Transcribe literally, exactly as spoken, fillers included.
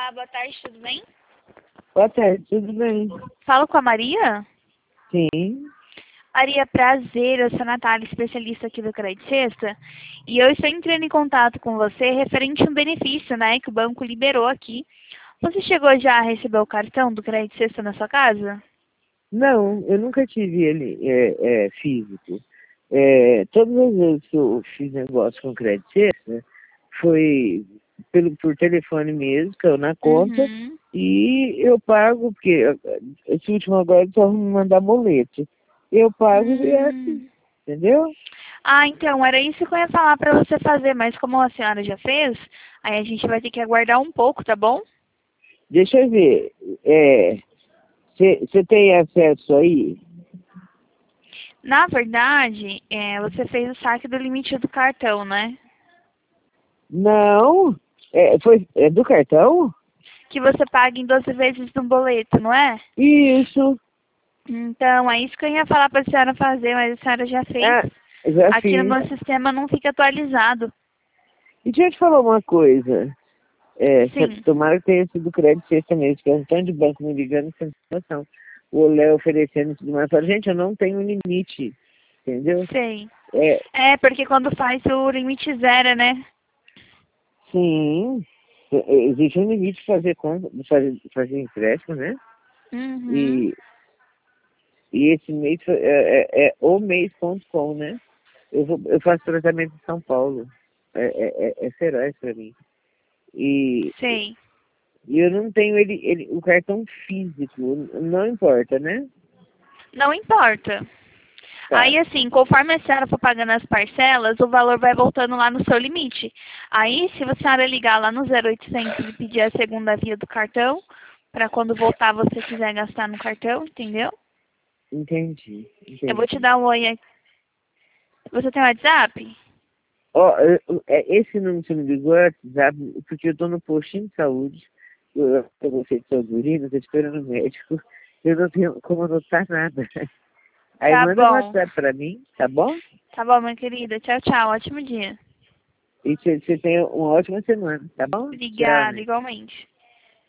Olá, boa tarde, tudo bem? Boa tarde, tudo bem? Falo com a Maria? Sim. Maria, prazer, eu sou a Natália, especialista aqui do Crédito Sexta, e eu estou entrando em contato com você referente a um benefício, né, que o banco liberou aqui. Você chegou já a receber o cartão do Crédito Sexta na sua casa? Não, eu nunca tive ele é, é, físico. É, todas as vezes que eu fiz negócio com crédito sexta, foi pelo, por telefone mesmo, caiu na conta, Uhum. e eu pago, porque esse último agora só me mandar boleto. Eu pago e é Hum. assim, entendeu? Ah, então, era isso que eu ia falar para você fazer, mas como a senhora já fez, aí a gente vai ter que aguardar um pouco, tá bom? Deixa eu ver. Você tem acesso aí? Na verdade, é, você fez o saque do limite do cartão, né? Não. É, foi, é do cartão? Que você paga em doze vezes no boleto, não é? Isso. Então, é isso que eu ia falar para a senhora fazer, mas a senhora já fez. Ah, já Aqui no fiz. meu sistema não fica atualizado. E deixa eu te falar uma coisa. É, Sim, tomara que tenha sido crédito sexta mesmo, que é um tanto de banco me ligando sem informação. O Léo oferecendo e tudo mais. Eu falo, gente, eu não tenho limite. Entendeu? sei. É, É, porque quando faz o limite zero, né? sim. é, Existe um limite de fazer conta, de fazer, fazer empréstimo, né? Uhum. E, e esse mês foi- é, é, é o mês ponto com, né? Eu, vou, eu faço tratamento em São Paulo. É, é, é, é feroz pra mim. E, Sei. e eu não tenho ele, ele, o cartão físico, não importa, né? Não importa. Tá, Aí, assim, conforme a senhora for pagando as parcelas, o valor vai voltando lá no seu limite. Aí, se a senhora ligar lá no zero oitocentos e pedir a segunda via do cartão, para quando voltar você quiser gastar no cartão, entendeu? entendi, Eu vou te entendi. dar um oi aqui. Você tem WhatsApp? Ó, eu- é, esse número que você me ligou é WhatsApp, porque eu tô no postinho de saúde, eu eu gostei de saúde urina, tô esperando o médico, eu não tenho como anotar nada. Aí Tá manda no bom. WhatsApp pra mim, tá bom? Tá bom, minha querida. Tchau, tchau. Ótimo dia. E você você tenha uma ótima semana, tá bom? Tchau, Obrigada, né? igualmente.